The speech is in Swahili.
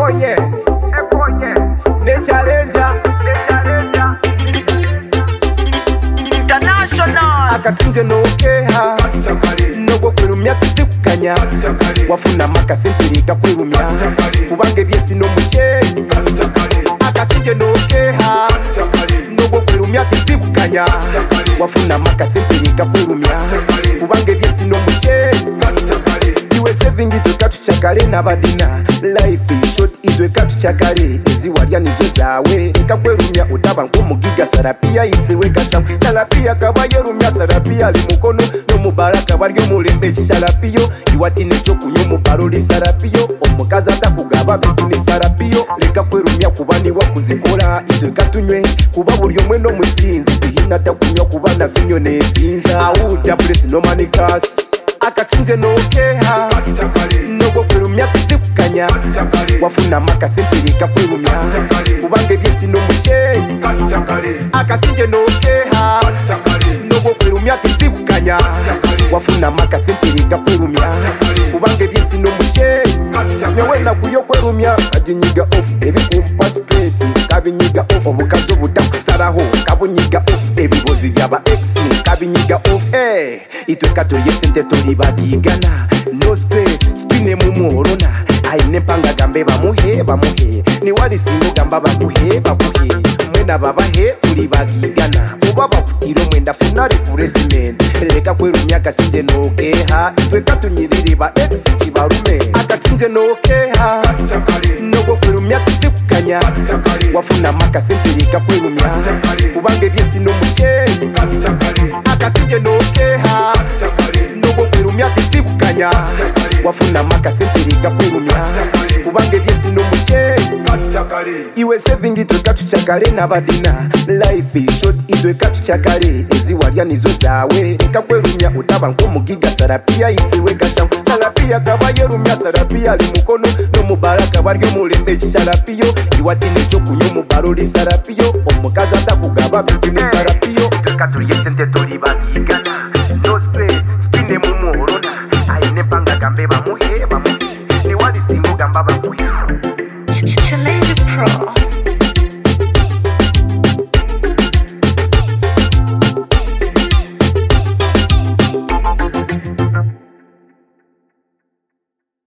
Ekoye Ne challenger International Akasinje no keha Nogo kwelumya tuzikukanya Wafuna makasentiri kakwelumya Kubange byesi no mushenyi Akasinje no keha Nogo kwelumya tuzikukanya Wafuna makasentiri kakwelumya Kubange byesi no mushenyi Iwe saving itwe katuchakale n'abadina Life is short itwe katuchakale Eziwarya nizo zawe Kakwerumya utaba nk'omugiga Sarapia isewe gachamu Sarapia kabayerumya Sarapia ali mukono Nomubara kabaryo mulembe Sarapio Iwatine chokunyo mubaroli Sarapio Omukazi atakugaba bitu ni Sarapio Leka kwerumya kubani wakuzikola Itwe katunywe kuba buli omwe no musinzi Tuhina takunywa kuba na vinyo nezinza Auja bless no money cash Akasinje no keha Nogo kwelumya tuzikukanya Wafuna makasentiri kakwelumya Kubange byesi no mushenyi Akasinje no keha Nogo kwelumya tuzikukanya Wafuna makasentiri kakwelumya Kubange byesi no mushenyi Nyewena kuyo kwelumya Kadinyiga off ebikumpa stress Kabinyiga off obukazo butakusaraho Kabunyiga off ebibozi byaba ex Kabinyiga off Itwe katoye sente toli badigana No stress spine mumuorona Aine panga gambe bamuhe Ni wali singo gamba bakuhe Mwena babahe uli badigana Ubaba kutiro mwenda funari kuresimende Leka kwerumya kasinje no keha Itwe katunyiriri ba ex chibarume Akasinje no keha Nogo kwerumya tuzikukanya Wafuna makasentiri kakwerumya Kubange byesi no mushenyi Akasinje no keha Nogo kwerumya tuzikukanya Wafuna makasentiri kakwerumya Kubange byesi no mushenyi Iwe saving itwe katuchakale n'abadina Life is short itwe katuchakale Eziwarya nizo zawe Kakwerumya utaba nk'omugiga Sarapia isewe gachamu Sarapia kabayerumya Sarapia ali mukono Nomubara kabaryo mulembe Sarapio Iwatine chokunyo mubaroli Sarapio Omukazi atakugaba bitu ni Sarapio Itwe katuye sente toli badigana No stress spine mumuoro